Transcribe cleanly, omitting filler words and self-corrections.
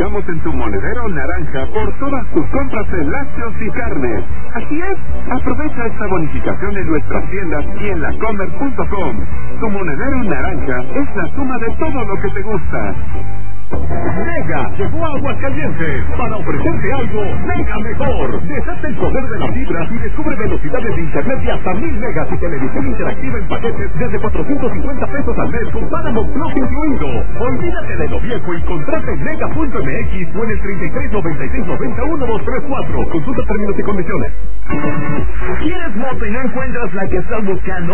multiplicamos en tu monedero naranja por todas tus compras en lácteos y carnes. Así es, aprovecha esta bonificación en nuestras tiendas y en lacomer.com. Tu monedero naranja es la suma de todo lo que te gusta. Mega llegó a Aguascalientes para ofrecerte algo mega mejor. Desata el poder de la fibra y descubre velocidades de internet de hasta 1000 megas y televisión interactiva en paquetes desde 450 pesos al mes con Paramount Plus incluido. Olvídate de lo viejo y contrata en mega.mx o en el 3396901234. Consulta términos y condiciones. ¿Quieres moto y no encuentras la que estás buscando?